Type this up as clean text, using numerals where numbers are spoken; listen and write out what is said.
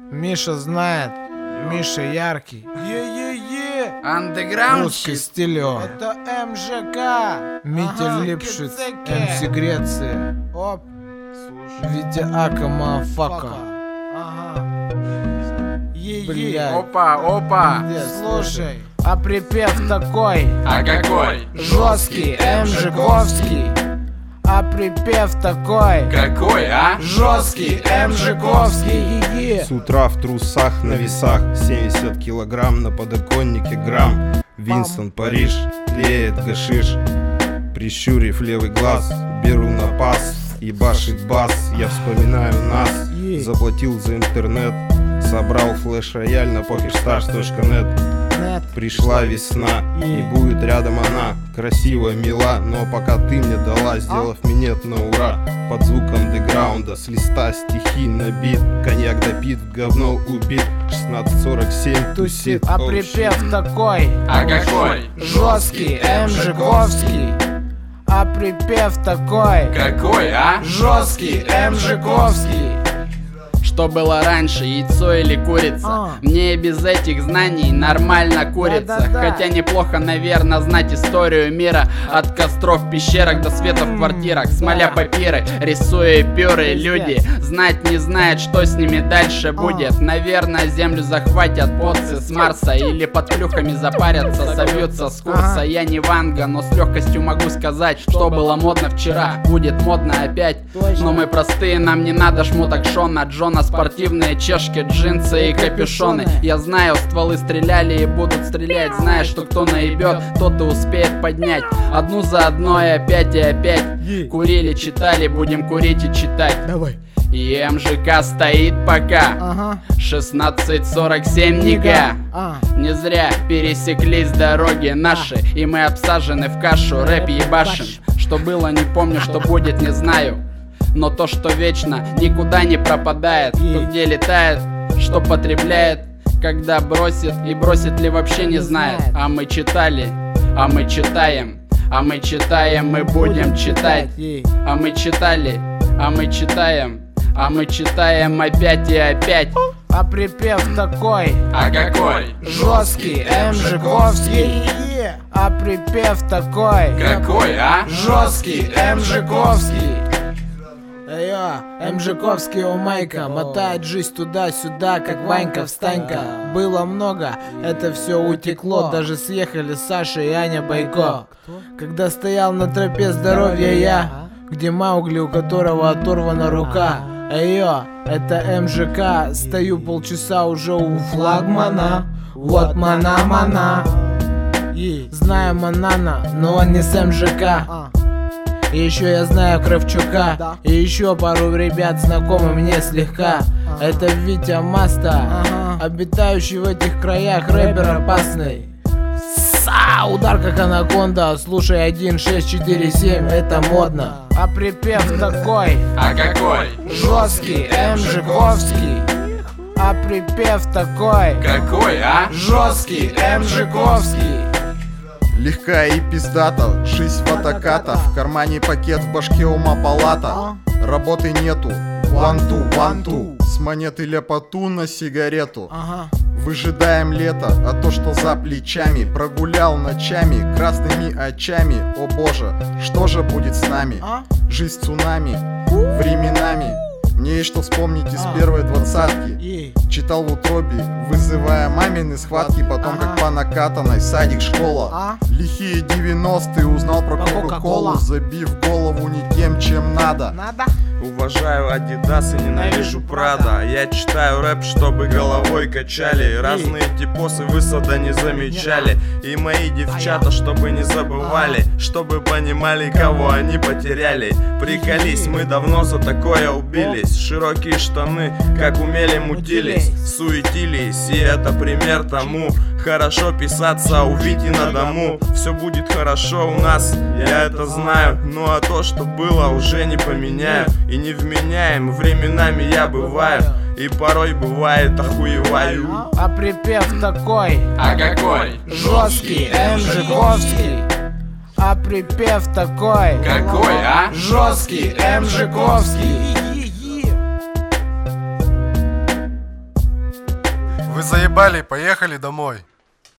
Миша знает, Миша яркий. Андеграунд Русский стилё. Это МЖК. Митя Липшиц, МС Греция. Оп. Витя Ака, мафака. Блядь. Опа. Слушай, а припев такой. А какой? Жесткий, МЖКовский. А припев такой. Какой, а? Жесткий, МЖКовский. С утра в трусах на весах 70 килограмм на подоконнике грамм. Винстон, Париж, тлеет гашиш. Прищурив левый глаз, беру на пас. Ебашит бас, я вспоминаю нас. Заплатил за интернет, собрал флеш-рояль на pokerstars.net. Пришла весна, и будет рядом она. Красиво, мила, но пока ты мне дала, сделав минет на ура. Под звук андеграунда, с листа стихи набит. Коньяк допит, в говно убит. 16:47 тусит. А припев такой. А какой? Жесткий, МЖКовский. А припев такой. Какой, а? Жесткий, МЖКовский. Что было раньше, яйцо или курица? Мне и без этих знаний нормально курица. Да-да-да. Хотя неплохо, наверное, знать историю мира. От костров в пещерах до света в квартирах. Смоля папиры, рисуя пёры. Люди знать не знают, что с ними дальше будет. Наверное, землю захватят поцы с Марса. Или под плюхами запарятся, собьются с курса. Я не Ванга, но с легкостью могу сказать, что было модно вчера, будет модно опять. Но мы простые, нам не надо шмоток Шона Джона. Спортивные чешки, джинсы и капюшоны. Я знаю, стволы стреляли и будут стрелять. Зная, что кто наебет, тот и успеет поднять. Одну за одной опять и опять. Курили, читали, будем курить и читать. Давай. И МЖК стоит пока 16:47 нига. Не зря пересеклись дороги наши, и мы обсажены в кашу, рэп ебашим. Что было, не помню, что будет, не знаю. Но то, что вечно, никуда не пропадает. То, где летает, что потребляет, когда бросит и бросит ли вообще не знает. А мы читали, а мы читаем, а мы читаем, мы будем читать. А мы читали, а мы читаем, а мы читаем опять и опять. А припев такой. А какой? Жесткий, МЖКовский. А припев такой. Какой, а? Жесткий, МЖКовский. МЖКовский у Майка мотает жизнь туда-сюда, как Ванька встанька. Было много, это все утекло. Даже съехали Саша и Аня Байко. Когда стоял на тропе здоровья я, где Маугли, у которого оторвана рука. Это МЖК. Стою полчаса уже у флагмана. Вот мана-мана. Знаю Манана, но он не с МЖК. И еще я знаю Кравчука. И еще пару ребят знакомы мне слегка. Это Витя Маста, обитающий в этих краях рэпер опасный. Удар как анаконда. Слушай 1647, это модно. А припев такой. А какой? Жесткий, МЖКовский. А припев такой. Какой, а? Жесткий, МЖКовский. Легкая и пиздата, жизнь в атаката. В кармане пакет, в башке ума палата. Работы нету, one-two. С монеты ляпоту на сигарету. Выжидаем лето, а то, что за плечами. Прогулял ночами, красными очами. О боже, что же будет с нами? Жизнь цунами, временами. Мне есть что вспомнить из первой двадцатки. Читал в утробе, вызывая мамины схватки. Потом как по накатанной, садик, школа. Лихие 90-е, узнал про Кока-Колу. Забив голову не тем, чем надо. Уважаю Адидас и ненавижу Прада. Я читаю рэп, чтобы головой качали. Разные типосы высота не замечали. И мои девчата, чтобы не забывали, чтобы понимали, кого они потеряли. Приколись, мы давно за такое убились. Широкие штаны, как умели, мутились, суетились. И это пример тому. Хорошо писаться у Вити на дому. Все будет хорошо у нас, я это знаю. Ну а то, что было, уже не поменяю. И не вменяем, временами я бываю. И порой бывает охуеваю. А припев такой. А какой? Жесткий, МЖКовский. А припев такой. Какой, а? Жесткий, МЖКовский. Вы заебали, поехали домой.